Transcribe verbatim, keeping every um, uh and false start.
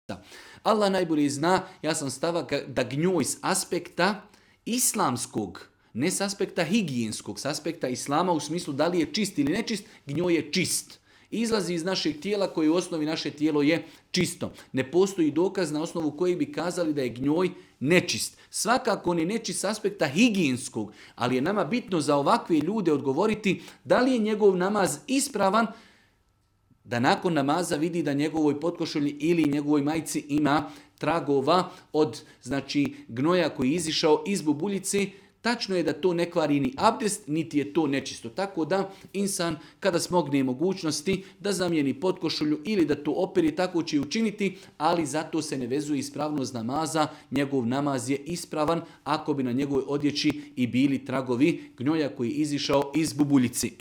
Allah najbolje zna, ja sam stava da gnjoj s aspekta islamskog, ne s aspekta higijenskog, s aspekta islama u smislu da li je čist ili nečist, gnjoj je čist. Izlazi iz našeg tijela koje u osnovi naše tijelo je čisto. Ne postoji dokaz na osnovu kojeg bi kazali da je gnjoj nečist. Svakako on je nečist s aspekta higijenskog, ali je nama bitno za ovakve ljude odgovoriti da li je njegov namaz ispravan, da nakon namaza vidi da njegovoj potkošulji ili njegovoj majici ima tragova od znači gnoja koji je izišao iz bubuljice. Tačno je da to ne kvari ni abdest, niti je to nečisto. Tako da insan kada smogne mogućnosti da zamijeni potkošulju ili da to operi, tako će učiniti, ali zato se ne vezuje ispravnost namaza. Njegov namaz je ispravan ako bi na njegovoj odjeći i bili tragovi gnoja koji je izišao iz bubuljici.